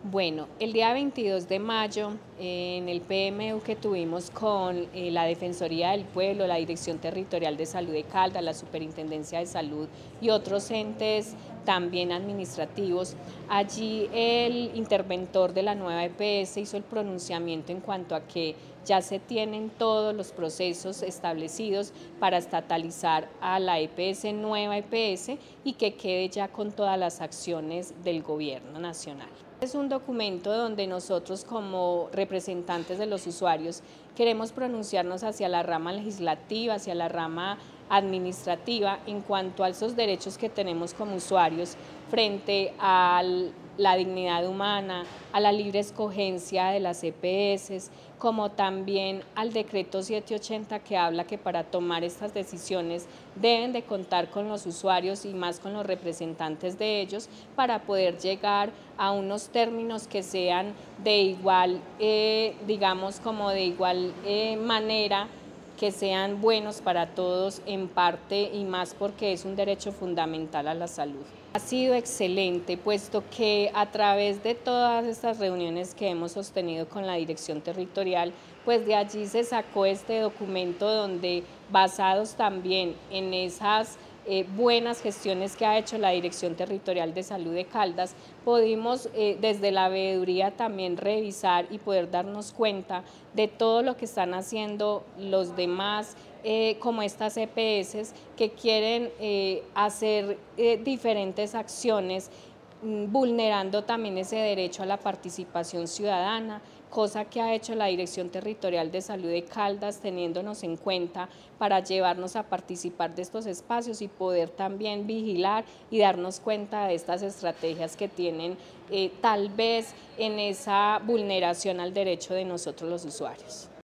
Bueno, el día 22 de mayo, en el PMU que tuvimos con la Defensoría del Pueblo, la Dirección Territorial de Salud de Caldas, la Superintendencia de Salud y otros entes también administrativos, allí el interventor de la nueva EPS hizo el pronunciamiento en cuanto a que ya se tienen todos los procesos establecidos para estatalizar a la EPS, nueva EPS, y que quede ya con todas las acciones del gobierno nacional. Es un documento donde nosotros como representantes de los usuarios queremos pronunciarnos hacia la rama legislativa, hacia la rama administrativa en cuanto a esos derechos que tenemos como usuarios frente a la dignidad humana, a la libre escogencia de las EPS, como también al decreto 780 que habla que para tomar estas decisiones deben de contar con los usuarios y más con los representantes de ellos para poder llegar a unos términos que sean de igual, digamos como de igual manera, que sean buenos para todos en parte y más porque es un derecho fundamental a la salud. Ha sido excelente, puesto que a través de todas estas reuniones que hemos sostenido con la Dirección Territorial, pues de allí se sacó este documento donde, basados también en esas buenas gestiones que ha hecho la Dirección Territorial de Salud de Caldas, pudimos desde la veeduría también revisar y poder darnos cuenta de todo lo que están haciendo los demás, como estas EPS que quieren hacer diferentes acciones vulnerando también ese derecho a la participación ciudadana, cosa que ha hecho la Dirección Territorial de Salud de Caldas, teniéndonos en cuenta para llevarnos a participar de estos espacios y poder también vigilar y darnos cuenta de estas estrategias que tienen tal vez en esa vulneración al derecho de nosotros los usuarios.